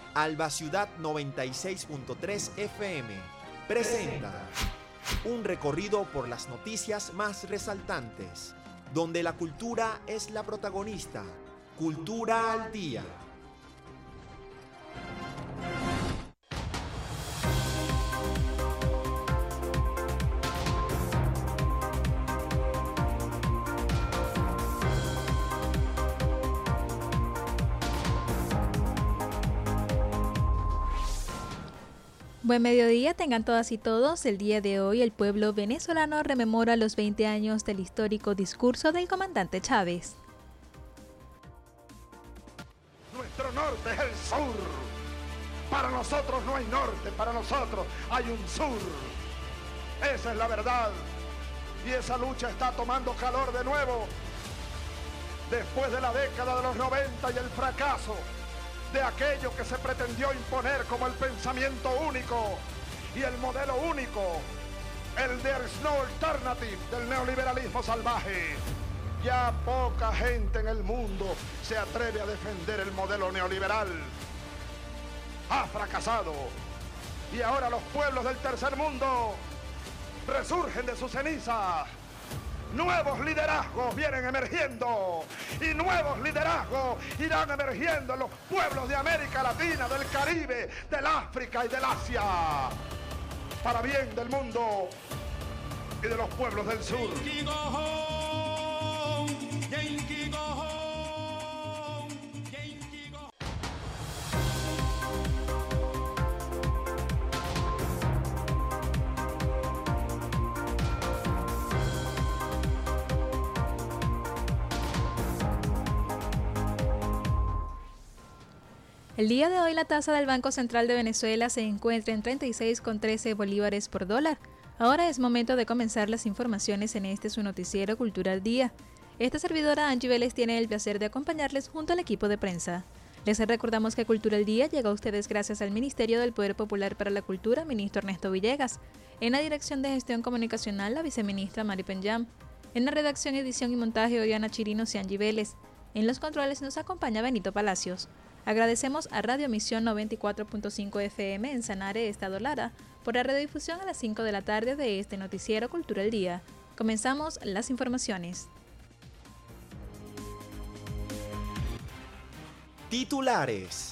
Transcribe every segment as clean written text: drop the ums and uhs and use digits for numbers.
Alba Ciudad 96.3 FM presenta un recorrido por las noticias más resaltantes, donde la cultura es la protagonista. Cultura al Día. Buen mediodía, tengan todas y todos. El día de hoy el pueblo venezolano rememora los 20 años del histórico discurso del comandante Chávez. Nuestro norte es el sur. Para nosotros no hay norte, para nosotros hay un sur. Esa es la verdad. Y esa lucha está tomando calor de nuevo. Después de la década de los 90 y el fracaso de aquello que se pretendió imponer como el pensamiento único y el modelo único, el there is no alternative del neoliberalismo salvaje. Ya poca gente en el mundo se atreve a defender el modelo neoliberal. Ha fracasado. Y ahora los pueblos del tercer mundo resurgen de sus cenizas. Nuevos liderazgos vienen emergiendo y nuevos liderazgos irán emergiendo en los pueblos de América Latina, del Caribe, del África y del Asia, para bien del mundo y de los pueblos del sur. El día de hoy la tasa del Banco Central de Venezuela se encuentra en 36,13 bolívares por dólar. Ahora es momento de comenzar las informaciones en este su noticiero Cultura al Día. Esta servidora Angie Vélez tiene el placer de acompañarles junto al equipo de prensa. Les recordamos que Cultura al Día llega a ustedes gracias al Ministerio del Poder Popular para la Cultura, ministro Ernesto Villegas. En la Dirección de Gestión Comunicacional, la viceministra Mari Penyam. En la redacción, edición y montaje, Oriana Chirinos y Angie Vélez. En los controles nos acompaña Benito Palacios. Agradecemos a Radio Misión 94.5 FM en Sanare, Estado Lara, por la redifusión a las 5 de la tarde de este noticiero Cultura al Día. Comenzamos las informaciones. Titulares.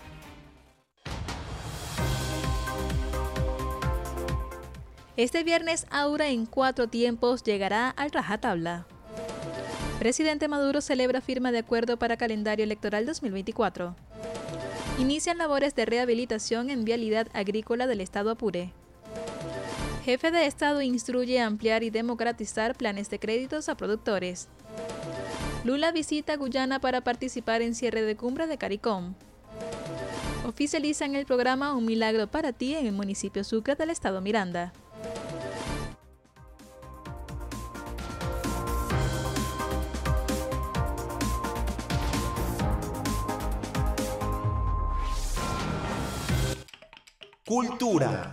Este viernes Aura en 4 tiempos llegará al rajatabla. Presidente Maduro celebra firma de acuerdo para calendario electoral 2024. Inician labores de rehabilitación en vialidad agrícola del estado Apure. Jefe de Estado instruye ampliar y democratizar planes de créditos a productores. Lula visita Guyana para participar en cierre de cumbre de CARICOM. Oficializan el programa Un Milagro para Ti en el municipio Sucre del estado Miranda. Cultura.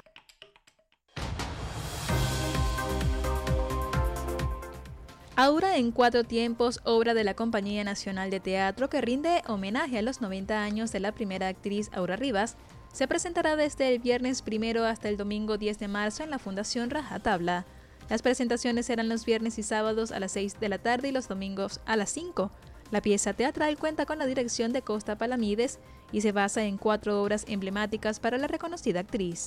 Aura en 4 tiempos, obra de la Compañía Nacional de Teatro que rinde homenaje a los 90 años de la primera actriz Aura Rivas, se presentará desde el viernes 1 hasta el domingo 10 de marzo en la Fundación Rajatabla. Las presentaciones serán los viernes y sábados a las 6 de la tarde y los domingos a las 5. La pieza teatral cuenta con la dirección de Costa Palamides y se basa en 4 obras emblemáticas para la reconocida actriz.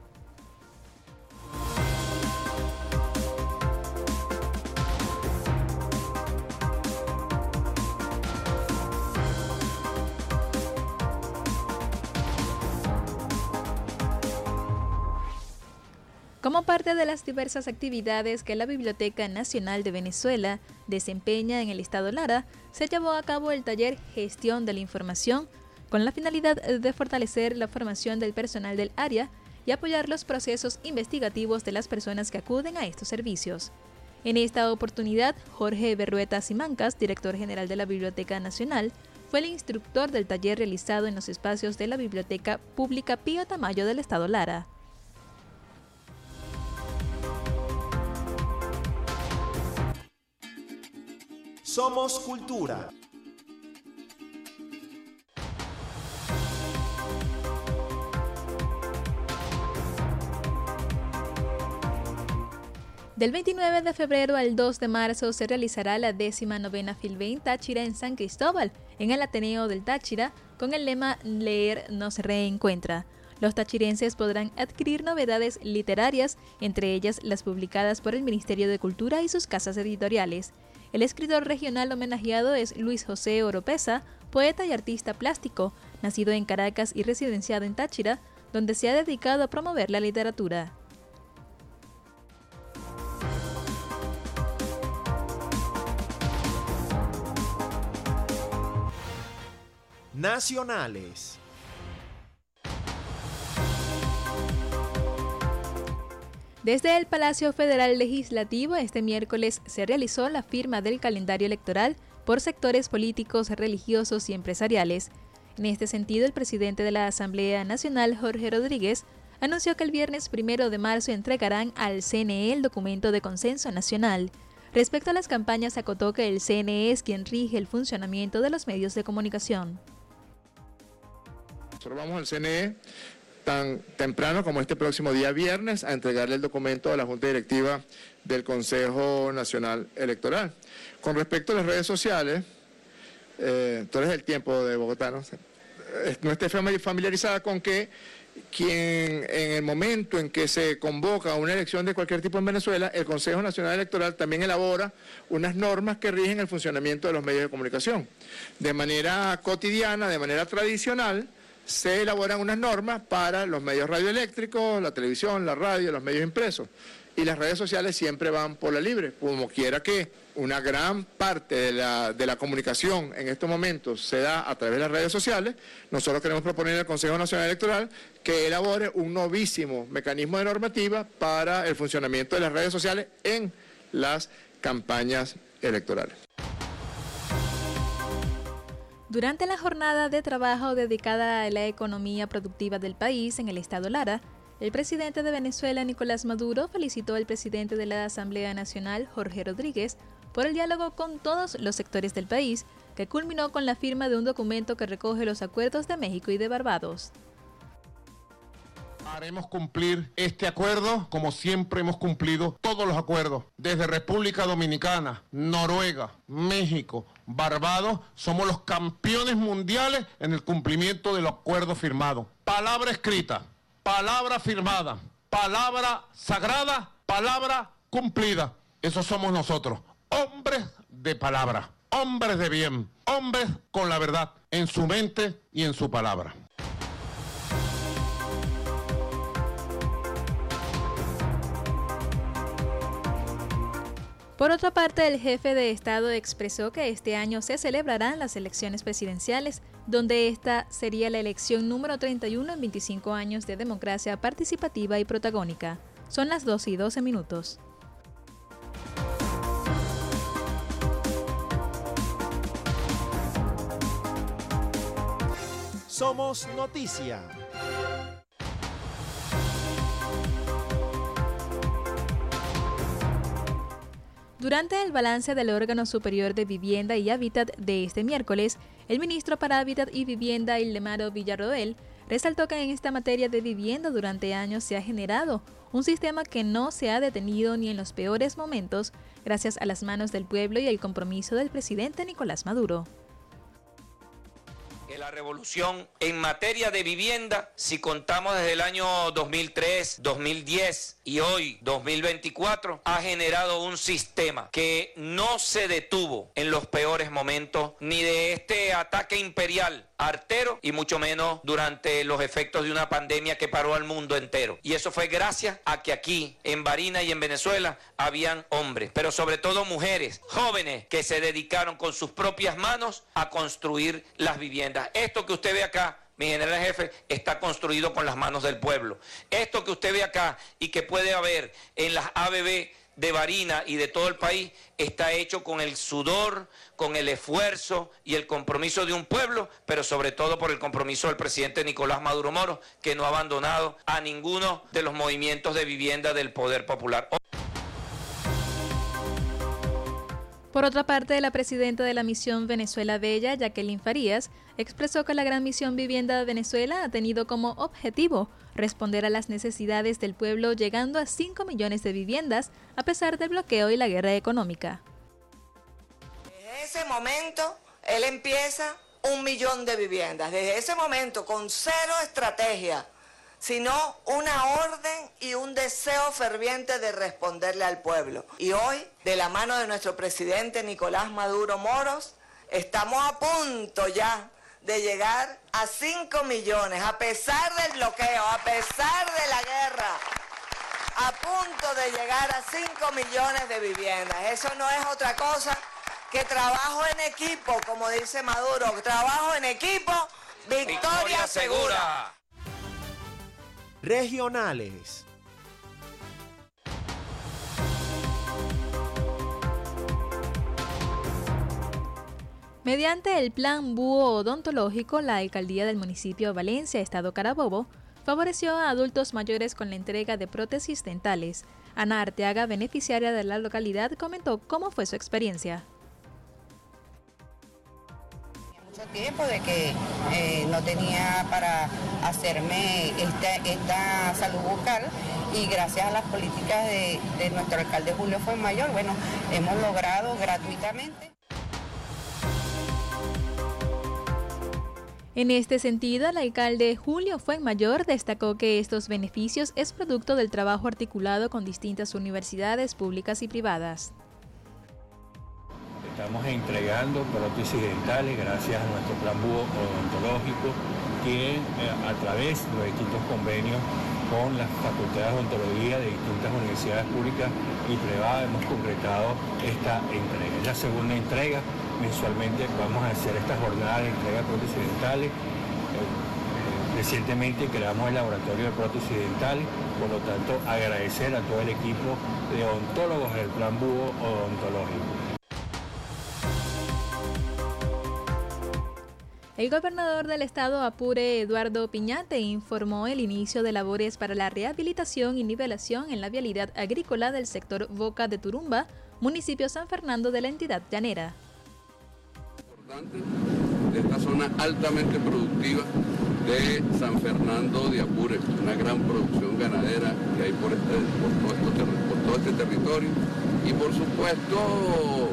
Como parte de las diversas actividades que la Biblioteca Nacional de Venezuela desempeña en el estado Lara, se llevó a cabo el taller Gestión de la Información, con la finalidad de fortalecer la formación del personal del área y apoyar los procesos investigativos de las personas que acuden a estos servicios. En esta oportunidad, Jorge Berrueta Simancas, director general de la Biblioteca Nacional, fue el instructor del taller realizado en los espacios de la Biblioteca Pública Pío Tamayo del estado Lara. Somos Cultura. Del 29 de febrero al 2 de marzo se realizará la 19ª Filvein Táchira en San Cristóbal, en el Ateneo del Táchira, con el lema Leer nos reencuentra. Los tachirenses podrán adquirir novedades literarias, entre ellas las publicadas por el Ministerio de Cultura y sus casas editoriales. El escritor regional homenajeado es Luis José Oropesa, poeta y artista plástico, nacido en Caracas y residenciado en Táchira, donde se ha dedicado a promover la literatura. Nacionales. Desde el Palacio Federal Legislativo, este miércoles se realizó la firma del calendario electoral por sectores políticos, religiosos y empresariales. En este sentido, el presidente de la Asamblea Nacional, Jorge Rodríguez, anunció que el viernes 1 de marzo entregarán al CNE el documento de consenso nacional. Respecto a las campañas, acotó que el CNE es quien rige el funcionamiento de los medios de comunicación. Nosotros vamos al CNE tan temprano como este próximo día viernes a entregarle el documento a la Junta Directiva del Consejo Nacional Electoral. Con respecto a las redes sociales, tú eres del tiempo de Bogotá, ¿no? No esté familiarizada con que quien en el momento en que se convoca una elección de cualquier tipo en Venezuela, el Consejo Nacional Electoral también elabora unas normas que rigen el funcionamiento de los medios de comunicación. De manera cotidiana, de manera tradicional, se elaboran unas normas para los medios radioeléctricos, la televisión, la radio, los medios impresos. Y las redes sociales siempre van por la libre, como quiera que una gran parte de la comunicación en estos momentos se da a través de las redes sociales. Nosotros queremos proponer al Consejo Nacional Electoral que elabore un novísimo mecanismo de normativa para el funcionamiento de las redes sociales en las campañas electorales. Durante la jornada de trabajo dedicada a la economía productiva del país en el estado Lara, el presidente de Venezuela, Nicolás Maduro, felicitó al presidente de la Asamblea Nacional, Jorge Rodríguez, por el diálogo con todos los sectores del país, que culminó con la firma de un documento que recoge los acuerdos de México y de Barbados. Haremos cumplir este acuerdo como siempre hemos cumplido todos los acuerdos. Desde República Dominicana, Noruega, México, Barbados, somos los campeones mundiales en el cumplimiento de los acuerdos firmados. Palabra escrita, palabra firmada, palabra sagrada, palabra cumplida. Esos somos nosotros, hombres de palabra, hombres de bien, hombres con la verdad en su mente y en su palabra. Por otra parte, el jefe de Estado expresó que este año se celebrarán las elecciones presidenciales, donde esta sería la elección número 31 en 25 años de democracia participativa y protagónica. Son las 12:12. Somos Noticia. Durante el balance del órgano superior de Vivienda y Hábitat de este miércoles, el ministro para Hábitat y Vivienda, Ildemaro Villarroel, resaltó que en esta materia de vivienda durante años se ha generado un sistema que no se ha detenido ni en los peores momentos, gracias a las manos del pueblo y el compromiso del presidente Nicolás Maduro. La revolución en materia de vivienda, si contamos desde el año 2003, 2010 y hoy 2024, ha generado un sistema que no se detuvo en los peores momentos ni de este ataque imperial artero y mucho menos durante los efectos de una pandemia que paró al mundo entero. Y eso fue gracias a que aquí en Barinas y en Venezuela habían hombres, pero sobre todo mujeres, jóvenes que se dedicaron con sus propias manos a construir las viviendas. Esto que usted ve acá, mi general jefe, está construido con las manos del pueblo. Esto que usted ve acá y que puede haber en las ABB de Barinas y de todo el país está hecho con el sudor, con el esfuerzo y el compromiso de un pueblo, pero sobre todo por el compromiso del presidente Nicolás Maduro Moro, que no ha abandonado a ninguno de los movimientos de vivienda del poder popular. Por otra parte, la presidenta de la Misión Venezuela Bella, Jacqueline Farías, expresó que la Gran Misión Vivienda de Venezuela ha tenido como objetivo responder a las necesidades del pueblo, llegando a 5 millones de viviendas a pesar del bloqueo y la guerra económica. Desde ese momento, él empieza 1 millón de viviendas. Desde ese momento, con cero estrategia, sino una orden y un deseo ferviente de responderle al pueblo. Y hoy, de la mano de nuestro presidente Nicolás Maduro Moros, estamos a punto ya de llegar a 5 millones, a pesar del bloqueo, a pesar de la guerra, a punto de llegar a 5 millones de viviendas. Eso no es otra cosa que trabajo en equipo, como dice Maduro, trabajo en equipo, victoria segura. Regionales. Mediante el Plan Búho Odontológico, la alcaldía del municipio de Valencia, Estado Carabobo, favoreció a adultos mayores con la entrega de prótesis dentales. Ana Arteaga, beneficiaria de la localidad, comentó cómo fue su experiencia. Mucho tiempo de que no tenía para hacerme esta salud bucal, y gracias a las políticas de nuestro alcalde Julio Fuenmayor, bueno, hemos logrado gratuitamente. En este sentido, el alcalde Julio Fuenmayor destacó que estos beneficios es producto del trabajo articulado con distintas universidades públicas y privadas. Estamos entregando prótesis dentales gracias a nuestro plan búho odontológico, que a través de los distintos convenios con las facultades de odontología de distintas universidades públicas y privadas hemos concretado esta entrega. Es la segunda entrega. Mensualmente vamos a hacer esta jornada de entrega de prótesis dentales. Recientemente creamos el laboratorio de prótesis dentales, por lo tanto agradecer a todo el equipo de odontólogos del plan búho odontológico. El gobernador del estado Apure, Eduardo Piñate, informó el inicio de labores para la rehabilitación y nivelación en la vialidad agrícola del sector Boca de Turumba, municipio San Fernando de la entidad llanera. De esta zona altamente productiva de San Fernando de Apure, una gran producción ganadera que hay por todo este territorio, y por supuesto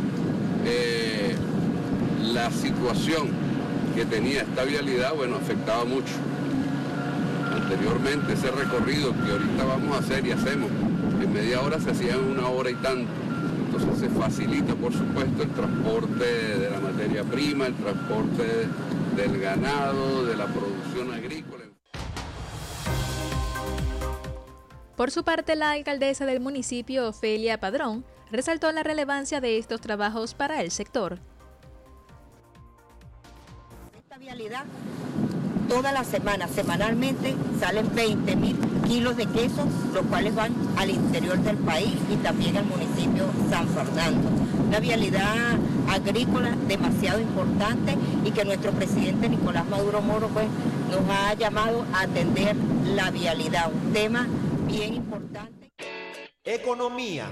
la situación que tenía esta vialidad, bueno, afectaba mucho. Anteriormente ese recorrido que ahorita vamos a hacer y hacemos en media hora se hacía en 1 hora y tanto. Entonces se facilita, por supuesto, el transporte de la materia prima, el transporte del ganado, de la producción agrícola. Por su parte, la alcaldesa del municipio, Ofelia Padrón, resaltó la relevancia de estos trabajos para el sector. Esta vialidad, toda la semana, semanalmente, salen 20.000 kilos de queso, los cuales van al interior del país y también al municipio San Fernando. Una vialidad agrícola demasiado importante y que nuestro presidente Nicolás Maduro Moros pues, nos ha llamado a atender la vialidad, un tema bien importante. Economía.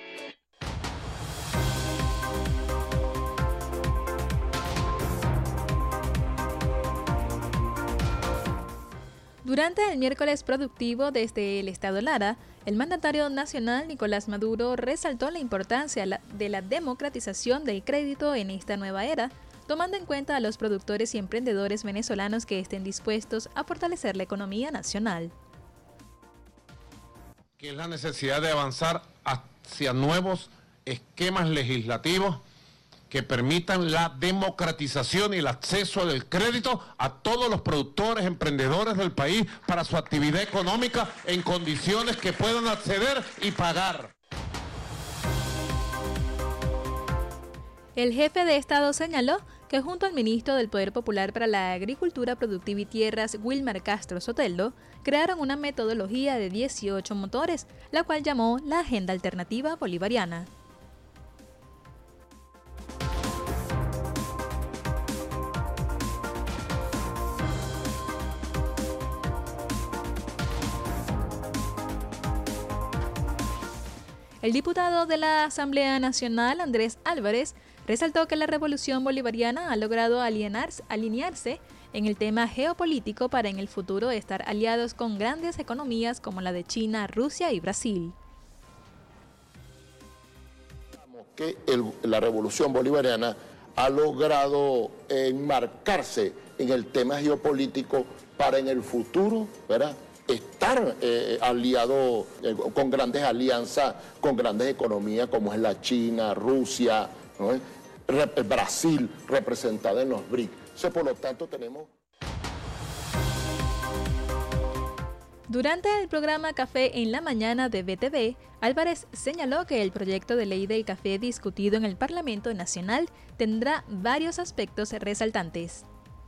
Durante el miércoles productivo desde el estado Lara, el mandatario nacional Nicolás Maduro resaltó la importancia de la democratización del crédito en esta nueva era, tomando en cuenta a los productores y emprendedores venezolanos que estén dispuestos a fortalecer la economía nacional. Que es la necesidad de avanzar hacia nuevos esquemas legislativos que permitan la democratización y el acceso del crédito a todos los productores, emprendedores del país para su actividad económica en condiciones que puedan acceder y pagar. El jefe de Estado señaló que junto al ministro del Poder Popular para la Agricultura, Productiva y Tierras, Wilmar Castro Soteldo, crearon una metodología de 18 motores, la cual llamó la Agenda Alternativa Bolivariana. El diputado de la Asamblea Nacional, Andrés Álvarez, Resaltó que la revolución bolivariana ha logrado alinearse en el tema geopolítico para en el futuro estar aliados con grandes economías como la de China, Rusia y Brasil. Que la revolución bolivariana ha logrado enmarcarse en el tema geopolítico para en el futuro, ¿verdad?, estar aliado con grandes alianzas, con grandes economías como es la China, Rusia, ¿no?, Brasil representada en los BRICS. Entonces, por lo tanto, tenemos... Durante el programa Café en la Mañana de BTV, Álvarez señaló que el proyecto de ley del café discutido en el Parlamento Nacional tendrá varios aspectos resaltantes.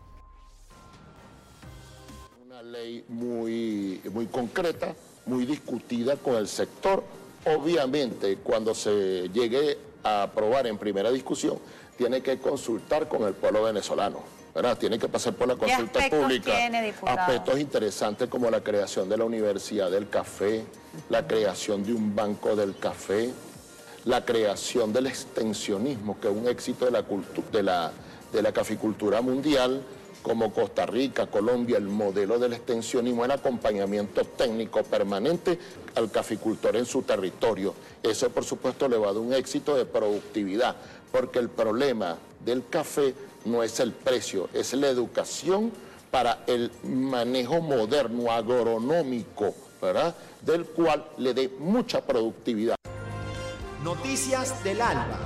Una ley muy concreta, muy discutida con el sector. Obviamente, cuando se llegue a aprobar en primera discusión, tiene que consultar con el pueblo venezolano, ¿verdad? Tiene que pasar por la consulta pública. Aspectos interesantes como la creación de la Universidad del Café, la creación de un banco del café, la creación del extensionismo, que es un éxito de la caficultura mundial, como Costa Rica, Colombia, el modelo del extensionismo, el acompañamiento técnico permanente al caficultor en su territorio. Eso, por supuesto, le va a dar un éxito de productividad, porque el problema del café no es el precio, es la educación para el manejo moderno, agronómico, ¿verdad?, del cual le dé mucha productividad. Noticias del Alba.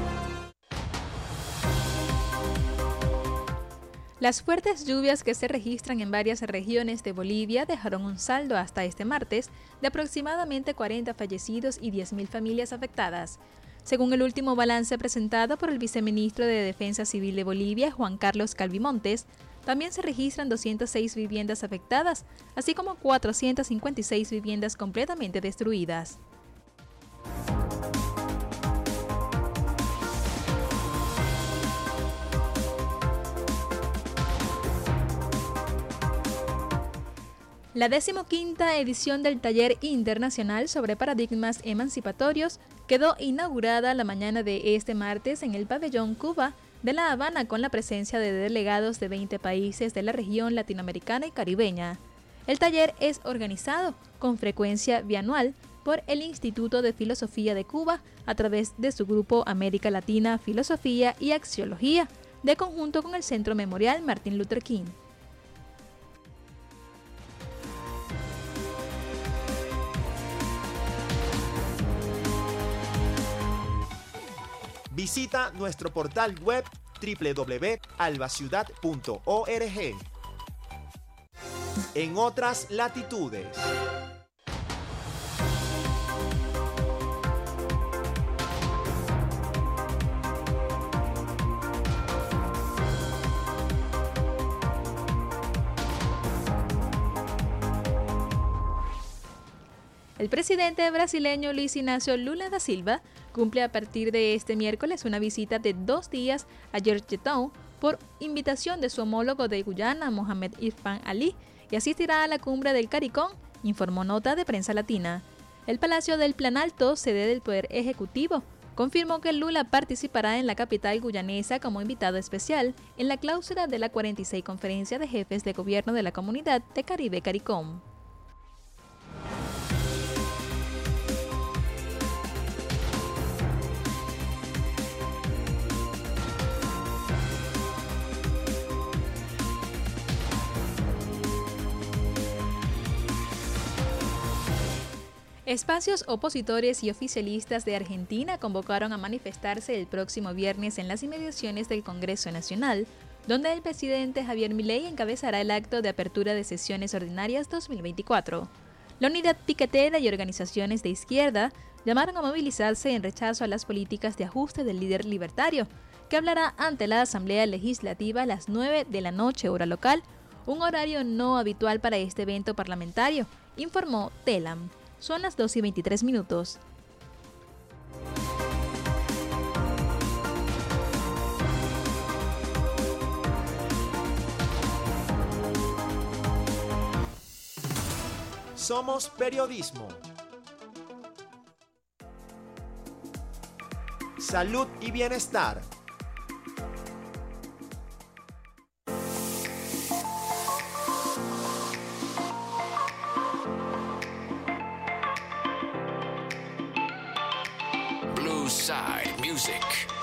Las fuertes lluvias que se registran en varias regiones de Bolivia dejaron un saldo hasta este martes de aproximadamente 40 fallecidos y 10.000 familias afectadas. Según el último balance presentado por el viceministro de Defensa Civil de Bolivia, Juan Carlos Calvimontes, también se registran 206 viviendas afectadas, así como 456 viviendas completamente destruidas. La 15ª edición del Taller Internacional sobre Paradigmas Emancipatorios quedó inaugurada la mañana de este martes en el Pabellón Cuba de La Habana con la presencia de delegados de 20 países de la región latinoamericana y caribeña. El taller es organizado con frecuencia bianual por el Instituto de Filosofía de Cuba a través de su grupo América Latina, Filosofía y Axiología, de conjunto con el Centro Memorial Martin Luther King. Visita nuestro portal web www.albaciudad.org. En otras latitudes. El presidente brasileño Luiz Inácio Lula da Silva cumple a partir de este miércoles una visita de 2 días a Georgetown por invitación de su homólogo de Guyana, Mohamed Irfan Ali, y asistirá a la cumbre del CARICOM, informó nota de Prensa Latina. El Palacio del Planalto, sede del Poder Ejecutivo, confirmó que Lula participará en la capital guyanesa como invitado especial en la clausura de la 46 Conferencia de Jefes de Gobierno de la Comunidad de Caribe CARICOM. Espacios opositores y oficialistas de Argentina convocaron a manifestarse el próximo viernes en las inmediaciones del Congreso Nacional, donde el presidente Javier Milei encabezará el acto de apertura de sesiones ordinarias 2024. La unidad piquetera y organizaciones de izquierda llamaron a movilizarse en rechazo a las políticas de ajuste del líder libertario, que hablará ante la Asamblea Legislativa a las 9 de la noche hora local, un horario no habitual para este evento parlamentario, informó Telam. Son las 2:23. Somos periodismo. Salud y bienestar. Blue Side Music.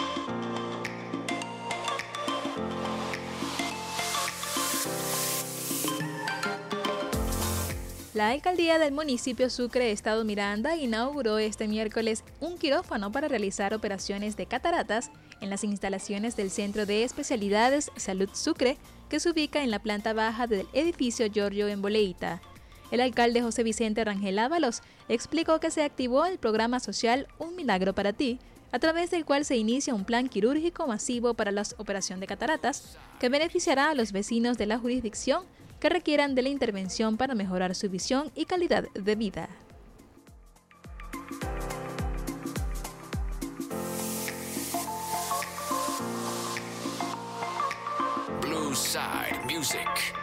La alcaldía del municipio Sucre, Estado Miranda, inauguró este miércoles un quirófano para realizar operaciones de cataratas en las instalaciones del Centro de Especialidades Salud Sucre, que se ubica en la planta baja del edificio Giorgio en Boleita. El alcalde José Vicente Rangel Ábalos explicó que se activó el programa social Un Milagro para Ti, a través del cual se inicia un plan quirúrgico masivo para la operación de cataratas, que beneficiará a los vecinos de la jurisdicción que requieran de la intervención para mejorar su visión y calidad de vida. Blue Side Music.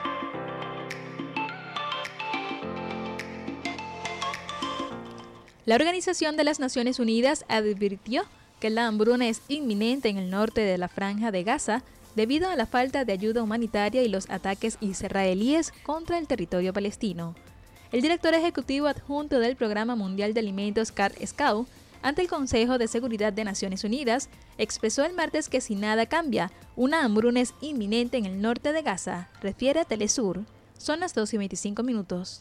La Organización de las Naciones Unidas advirtió que la hambruna es inminente en el norte de la Franja de Gaza debido a la falta de ayuda humanitaria y los ataques israelíes contra el territorio palestino. El director ejecutivo adjunto del Programa Mundial de Alimentos, Karl Schau, ante el Consejo de Seguridad de Naciones Unidas, expresó el martes que si nada cambia, una hambruna es inminente en el norte de Gaza, refiere a Telesur. Son las 2:25.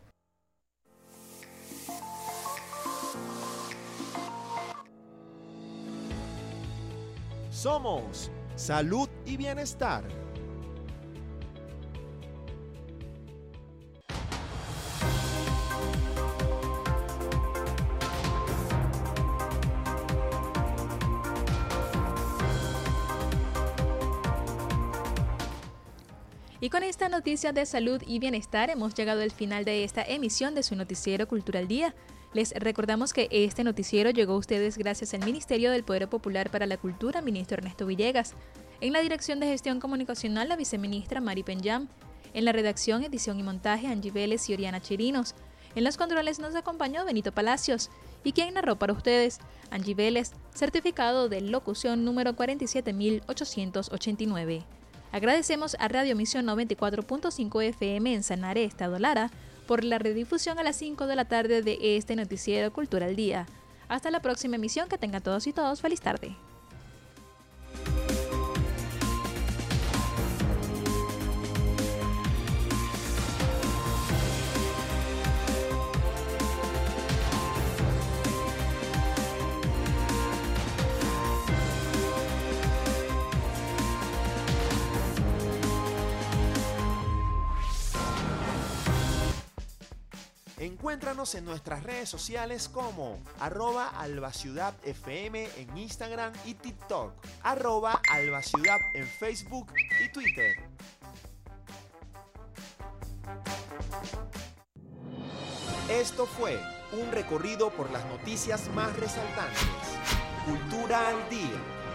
Somos Salud y Bienestar. Y con esta noticia de salud y bienestar hemos llegado al final de esta emisión de su noticiero Cultural Día. Les recordamos que este noticiero llegó a ustedes gracias al Ministerio del Poder Popular para la Cultura, ministro Ernesto Villegas. En la Dirección de Gestión Comunicacional, la viceministra Mari Penyam. En la redacción, edición y montaje, Angie Vélez y Oriana Chirinos. En los controles nos acompañó Benito Palacios. ¿Y quién narró para ustedes? Angie Vélez, certificado de locución número 47889. Agradecemos a Radio Misión 94.5 FM en Sanare, Estado Lara, por la redifusión a las 5 de la tarde de este noticiero Cultural Día. Hasta la próxima emisión, que tengan todos y todos feliz tarde. Encuéntranos en nuestras redes sociales como @albaciudadfm en Instagram y TikTok, @albaciudad en Facebook y Twitter. Esto fue un recorrido por las noticias más resaltantes. Cultura al Día.